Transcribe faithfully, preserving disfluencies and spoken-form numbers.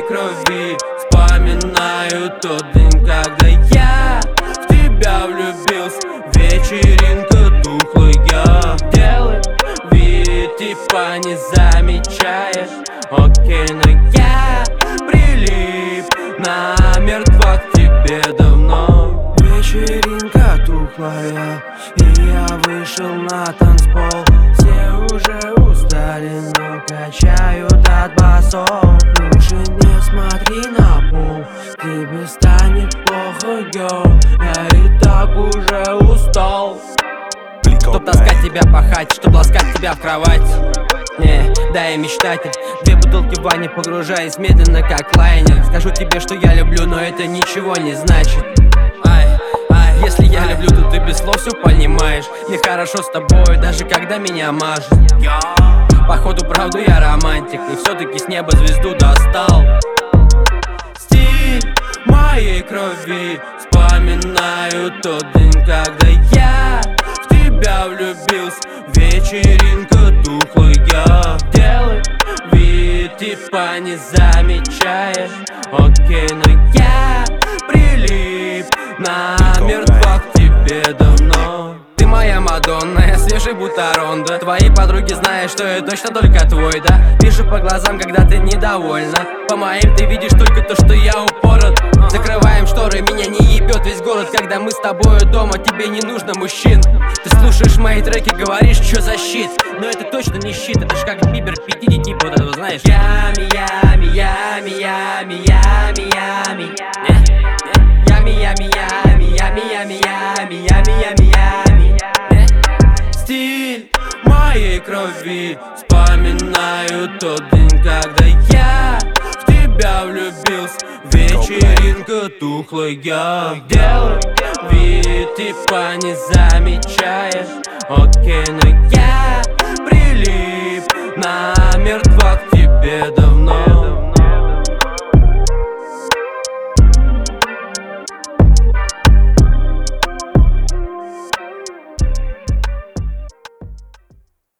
крови вспоминаю тот день, когда я в тебя влюбился. Вечеринка тухлая, делай вид, типа не замечаешь. Окей, но я прилип намертво к тебе давно. Вечеринка тухлая, и я вышел на танцпол. Все уже устали, но качают от басов. Лучше не смотри на пол, тебе станет плохо, girl. Я и так уже устал. Чтоб таскать тебя пахать, чтоб ласкать тебя в кровать. Не, да я мечтатель. Две бутылки в ванне, погружаясь медленно, как лайнер. Скажу тебе, что я люблю, но это ничего не значит. Ай, ай, если я люблю, то ты без слов все понимаешь. Мне хорошо с тобой, даже когда меня мажет. Походу, правду я романтик, и все-таки с неба звезду достал. Стиль моей крови вспоминаю тот день, когда я в тебя влюбился. Вечеринка тухлая, делай вид, типа не замечаешь. Окей, но я прилип намертво к тебе давно. Ты моя Мадонна, я свежий будто Рондо. Твои подруги знают, что я точно только твой, да? Вижу по глазам, когда ты недовольна. По моим ты видишь только то, что я упорот. Закрываем шторы, меня не ебет весь город. Когда мы с тобою дома, тебе не нужно мужчин. Ты слушаешь мои треки, говоришь, что за щит. Но это точно не щит, это ж как Бибер пятидесяти, типа вот этого, знаешь. Ями, ями, ями, ями, ями, ями. Ями, ями, ями, ями, ями, ями, ями, ями, ями. Стиль моей крови вспоминаю тот день, когда я в тебя влюбился. Вечеринка тухлая, делай вид, типа не замечаешь. Окей, но я прилип намертво к тебе давно.